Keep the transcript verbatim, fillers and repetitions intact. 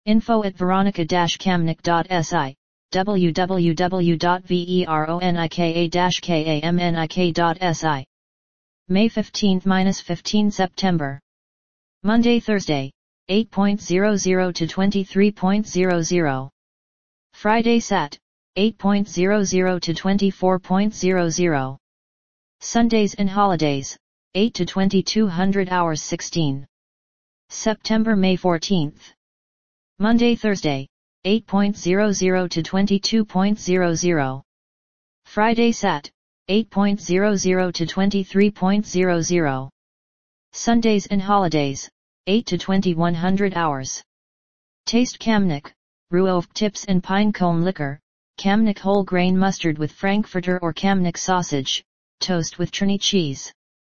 Info at veronica-kamnik dot s i, w w w dot veronika-kamnik dot s i. May fifteenth to fifteenth September. Monday Thursday, eight point zero zero to twenty-three point zero zero. Friday Sat, eight point zero zero to twenty-four point zero zero. Sundays and holidays, eight to twenty-two hundred hours sixteen. September May fourteenth. Monday Thursday, eight point zero zero to twenty-two point zero zero. Friday Sat, eight point zero zero to twenty-three point zero zero. Sundays and holidays, eight to twenty-one hundred hours. Taste Kamnik, Ruof tips and pinecone liquor, Kamnik whole grain mustard with Frankfurter or Kamnik sausage, toast with Trini cheese.